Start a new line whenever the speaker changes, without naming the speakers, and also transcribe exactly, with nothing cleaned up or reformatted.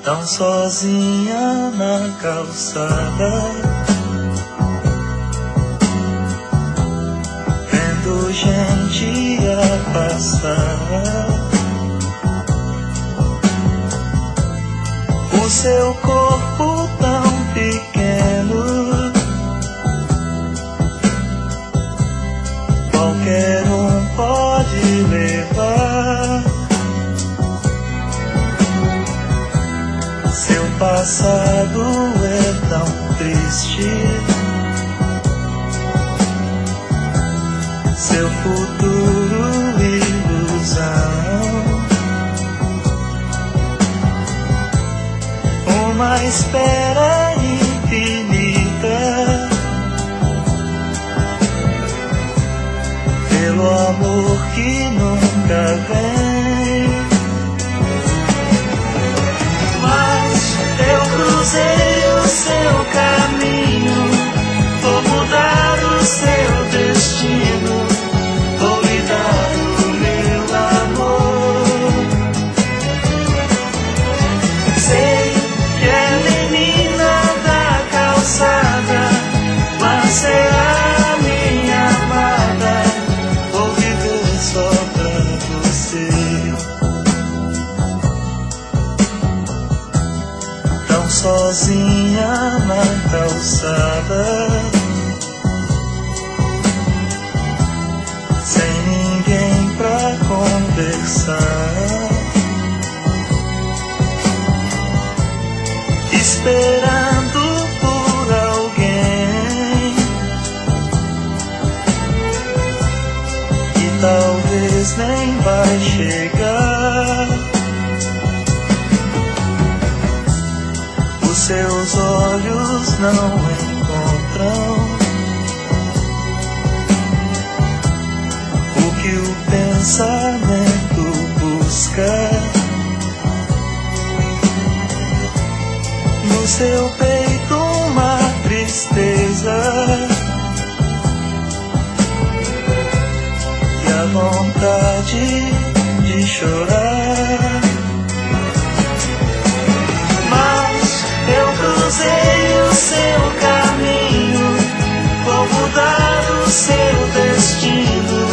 tão sozinha na calçada, vendo gente a passar. O seu corpo tão pequeno, qualquer um pode levar. Seu passado é tão triste, seu futuro ilusão. Uma espera infinita pelo amor que nunca vem. Mas eu cruzei o seu caminho, vou mudar o seu destino, vou lhe dar o meu amor. Sei que é menina da calçada, mas será minha amada, vou viver só pra você. Tão sozinha na calçada, sem ninguém pra conversar, esperando por alguém que talvez nem vai chegar. Os seus olhos não encontram o que o pensamento busca. No seu peito uma tristeza e a vontade de chorar. Mas eu cruzei o seu caminho, vou mudar o seu destino,